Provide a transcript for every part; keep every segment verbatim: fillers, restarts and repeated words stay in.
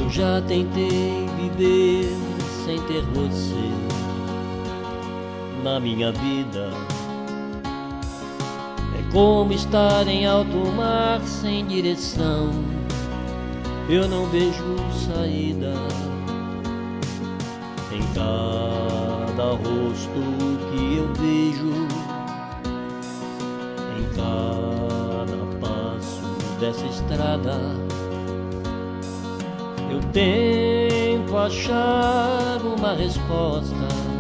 Eu já tentei viver sem ter você na minha vida. É como estar em alto mar sem direção. Eu não vejo saída em cada rosto que eu vejo, em cada passo dessa estrada. Eu tento achar uma resposta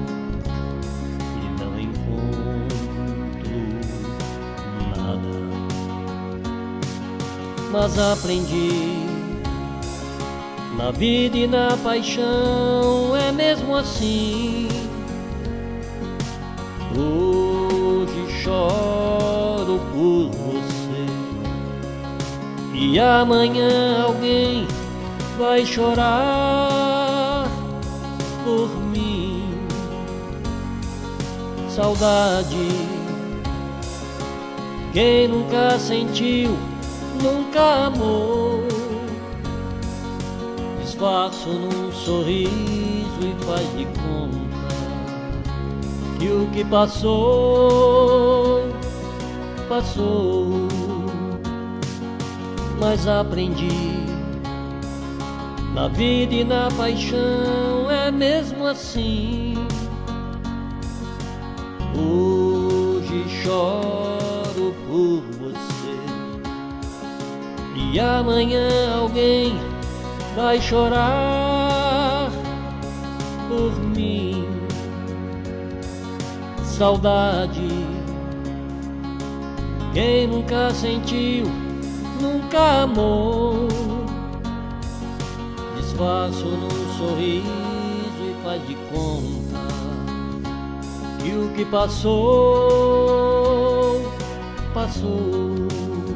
e não encontro nada. Mas aprendi, na vida e na paixão é mesmo assim. Hoje choro por você e amanhã alguém vai chorar por mim. Saudade, quem nunca sentiu, nunca amou. Disfarço num sorriso e faz de conta que o que passou, passou. Mas aprendi, na vida e na paixão é mesmo assim. Hoje choro por você e amanhã alguém vai chorar por mim. Saudade, quem nunca sentiu, nunca amou. Disfarço num sorriso e faz de conta que o que passou, passou.